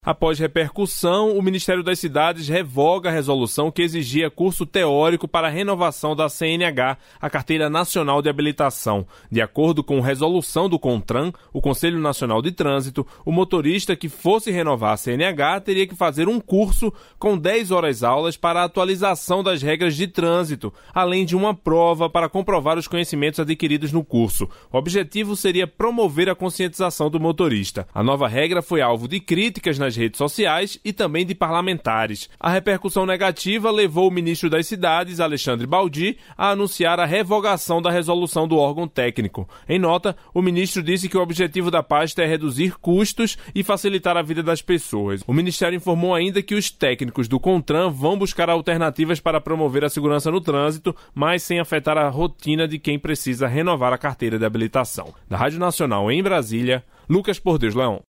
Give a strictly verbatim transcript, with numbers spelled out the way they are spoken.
Após repercussão, o Ministério das Cidades revoga a resolução que exigia curso teórico para a renovação da C N H, a Carteira Nacional de Habilitação. De acordo com resolução do CONTRAN, o Conselho Nacional de Trânsito, o motorista que fosse renovar a C N H teria que fazer um curso com dez horas aulas para a atualização das regras de trânsito, além de uma prova para comprovar os conhecimentos adquiridos no curso. O objetivo seria promover a conscientização do motorista. A nova regra foi alvo de críticas nas redes sociais e também de parlamentares. A repercussão negativa levou o ministro das Cidades, Alexandre Baldi, a anunciar a revogação da resolução do órgão técnico. Em nota, o ministro disse que o objetivo da pasta é reduzir custos e facilitar a vida das pessoas. O ministério informou ainda que os técnicos do CONTRAN vão buscar alternativas para promover a segurança no trânsito, mas sem afetar a rotina de quem precisa renovar a carteira de habilitação. Da Rádio Nacional em Brasília, Lucas Por Deus Leão.